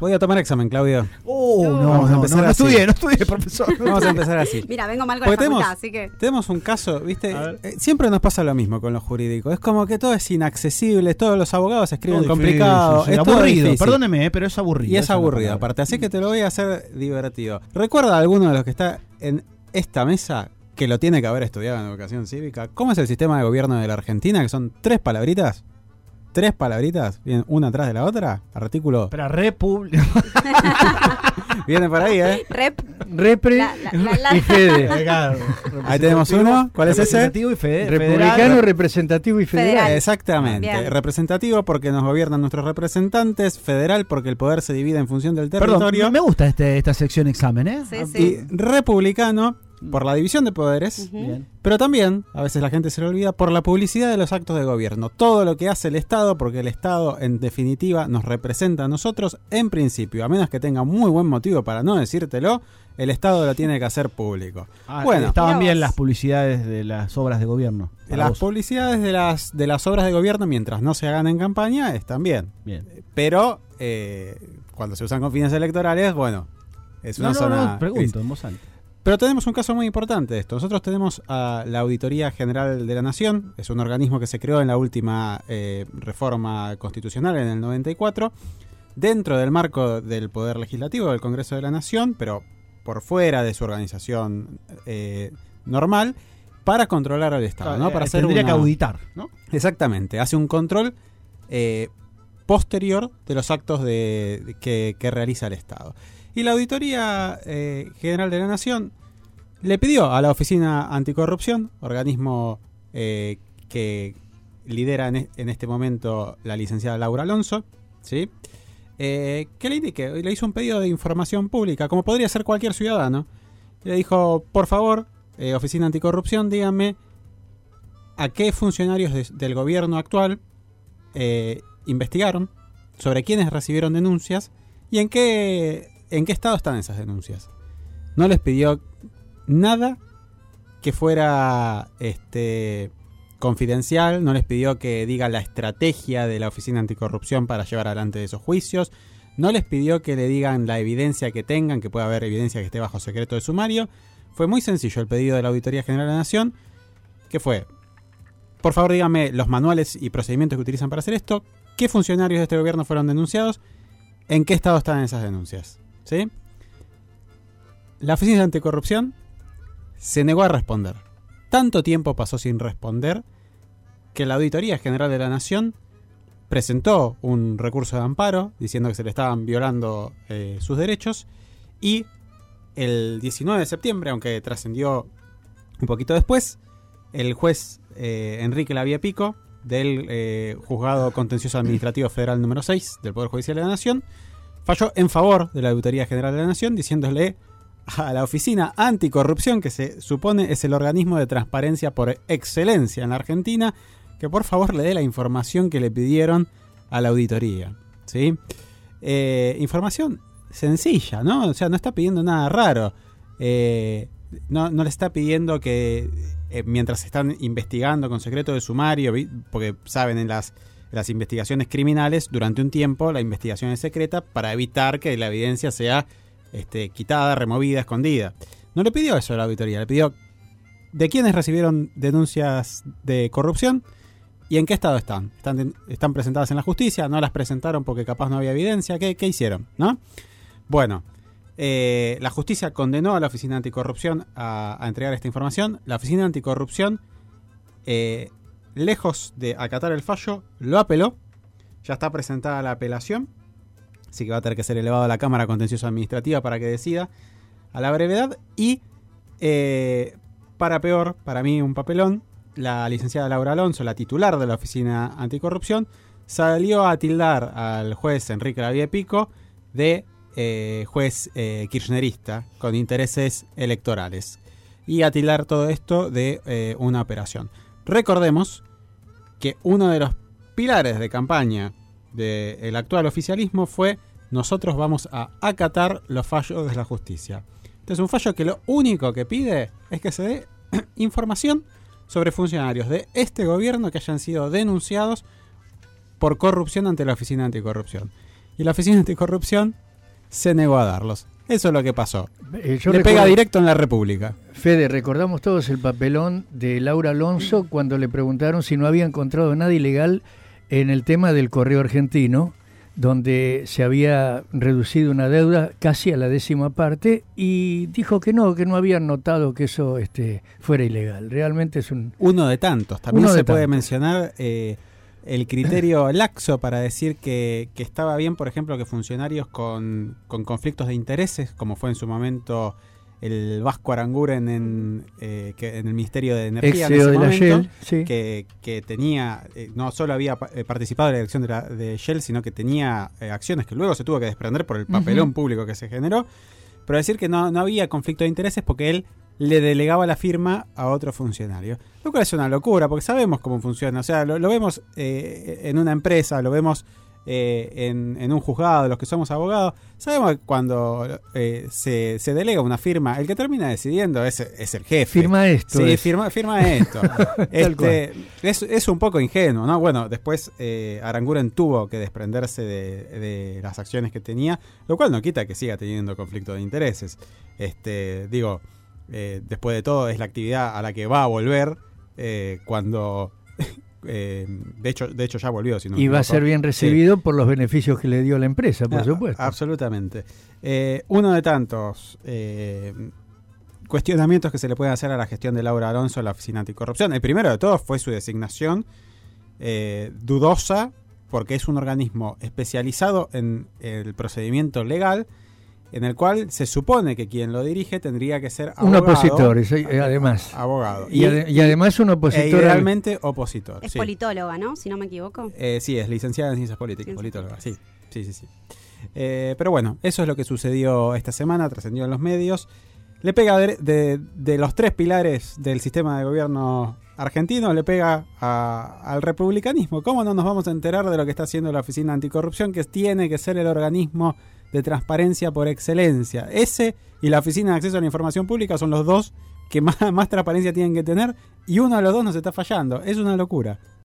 Podía tomar examen, Claudio. No estudié, profesor. Vamos a empezar así. Mira, vengo mal con la facultad, así que... Tenemos un caso, ¿viste? Siempre nos pasa lo mismo con lo jurídico. Es como que todo es inaccesible, todos los abogados escriben complicado. Es aburrido, perdóneme, pero es aburrido. Y es aburrido, aparte. Así que te lo voy a hacer divertido. ¿Recuerda a alguno de los que está en esta mesa que lo tiene que haber estudiado en educación cívica? ¿Cómo es el sistema de gobierno de la Argentina? Que son 3 palabritas. 3 palabritas, bien, una atrás de la otra. Artículo. Para República. Viene por ahí, ¿eh? Repre y Fede. Ahí tenemos uno. ¿Cuál es ese? Representativo y federal. Republicano, representativo y federal. Exactamente. Bien. Representativo porque nos gobiernan nuestros representantes. Federal porque el poder se divide en función del territorio. Perdón, me gusta esta sección examen, ¿eh? Sí, Y sí. republicano por la división de poderes. Bien. Pero también, a veces la gente se le olvida, por la publicidad de los actos de gobierno. Todo lo que hace el Estado, porque el Estado, en definitiva, nos representa a nosotros, en principio, a menos que tenga muy buen motivo para no decírtelo, el Estado lo tiene que hacer público. Bueno, estaban bien las publicidades de las obras de gobierno. Las publicidades de las obras de gobierno, mientras no se hagan en campaña, están bien. Pero, cuando se usan con fines electorales, bueno, es una zona... pregunto en voz alta. Pero tenemos un caso muy importante de esto. Nosotros tenemos a la Auditoría General de la Nación. Es un organismo que se creó en la última reforma constitucional en el 94, dentro del marco del Poder Legislativo del Congreso de la Nación, pero por fuera de su organización normal, para controlar al Estado, ¿no? Para hacer tendría que auditar, ¿no? Exactamente. Hace un control posterior de los actos que realiza el Estado. Y la Auditoría General de la Nación le pidió a la Oficina Anticorrupción, organismo que lidera en este momento la licenciada Laura Alonso, ¿sí? Que le indique, le hizo un pedido de información pública, como podría ser cualquier ciudadano. Le dijo, por favor, Oficina Anticorrupción, díganme a qué funcionarios del gobierno actual investigaron, sobre quiénes recibieron denuncias y en qué estado están esas denuncias. No les pidió nada que fuera confidencial, no les pidió que diga la estrategia de la Oficina Anticorrupción para llevar adelante esos juicios, no les pidió que le digan la evidencia que tengan, que pueda haber evidencia que esté bajo secreto de sumario. Fue muy sencillo el pedido de la Auditoría General de la Nación, que fue, por favor díganme los manuales y procedimientos que utilizan para hacer esto, qué funcionarios de este gobierno fueron denunciados, en qué estado están esas denuncias. ¿Sí? La Oficina Anticorrupción se negó a responder. Tanto tiempo pasó sin responder que la Auditoría General de la Nación presentó un recurso de amparo diciendo que se le estaban violando sus derechos, y el 19 de septiembre, aunque trascendió un poquito después, el juez Enrique Lavie Pico del Juzgado Contencioso Administrativo Federal número 6 del Poder Judicial de la Nación falló en favor de la Auditoría General de la Nación, diciéndole a la Oficina Anticorrupción, que se supone es el organismo de transparencia por excelencia en la Argentina, que por favor le dé la información que le pidieron a la auditoría. ¿Sí? Información sencilla, ¿no? O sea, no está pidiendo nada raro. No le está pidiendo que mientras están investigando con secreto de sumario, porque saben, en las investigaciones criminales, durante un tiempo la investigación es secreta para evitar que la evidencia sea quitada, removida, escondida. No le pidió eso a la auditoría, le pidió de quiénes recibieron denuncias de corrupción y en qué estado están. Están presentadas en la justicia, no las presentaron porque capaz no había evidencia. ¿Qué hicieron? ¿No? Bueno, la justicia condenó a la Oficina Anticorrupción a entregar esta información. La Oficina Anticorrupción, lejos de acatar el fallo, lo apeló. Ya está presentada la apelación, así que va a tener que ser elevado a la Cámara Contencioso Administrativa para que decida a la brevedad. Y para peor, para mí un papelón, la licenciada Laura Alonso, la titular de la Oficina Anticorrupción, salió a tildar al juez Enrique Lavie Pico de juez kirchnerista con intereses electorales, y a tildar todo esto de una operación. Recordemos que uno de los pilares de campaña del actual oficialismo fue: nosotros vamos a acatar los fallos de la justicia. Este es un fallo que lo único que pide es que se dé información sobre funcionarios de este gobierno que hayan sido denunciados por corrupción ante la Oficina Anticorrupción. Y la Oficina Anticorrupción se negó a darlos. Eso es lo que pasó. Le pega directo en la República. Fede, recordamos todos el papelón de Laura Alonso cuando le preguntaron si no había encontrado nada ilegal en el tema del correo argentino, donde se había reducido una deuda casi a la 10ª parte, y dijo que no habían notado que eso fuera ilegal. Realmente es uno de tantos. También se puede mencionar el criterio laxo para decir que estaba bien, por ejemplo, que funcionarios con conflictos de intereses, como fue en su momento el Vasco Aranguren en el Ministerio de Energía en ese momento, Shell, sí. que tenía, no solo había participado en la elección de Shell, sino que tenía acciones que luego se tuvo que desprender por el papelón público que se generó, pero decir que no había conflicto de intereses porque él le delegaba la firma a otro funcionario. Lo cual es una locura, porque sabemos cómo funciona. O sea, lo vemos en una empresa, lo vemos en un juzgado, los que somos abogados. Sabemos que cuando se delega una firma, el que termina decidiendo es el jefe. Firma esto. Sí, firma esto. Es un poco ingenuo, ¿no? Bueno, después Aranguren tuvo que desprenderse de las acciones que tenía, lo cual no quita que siga teniendo conflicto de intereses. Después de todo es la actividad a la que va a volver cuando de hecho ya volvió, si no y va a ser bien recibido por los beneficios que le dio la empresa, por supuesto. Absolutamente. Uno de tantos cuestionamientos que se le pueden hacer a la gestión de Laura Alonso en la Oficina Anticorrupción. El primero de todos fue su designación dudosa, porque es un organismo especializado en el procedimiento legal, en el cual se supone que quien lo dirige tendría que ser abogado. Un opositor, además. Abogado. Y además un opositor. Realmente opositor. Es politóloga, ¿no? Si no me equivoco. Sí, es licenciada en Ciencias Políticas, politóloga, sí. Pero bueno, eso es lo que sucedió esta semana, trascendió en los medios. Le pega de los 3 pilares del sistema de gobierno argentino, le pega al republicanismo. ¿Cómo no nos vamos a enterar de lo que está haciendo la Oficina Anticorrupción, que tiene que ser el organismo de transparencia por excelencia? Ese y la Oficina de Acceso a la Información Pública son los dos que más transparencia tienen que tener, y uno de los dos nos está fallando. Es una locura.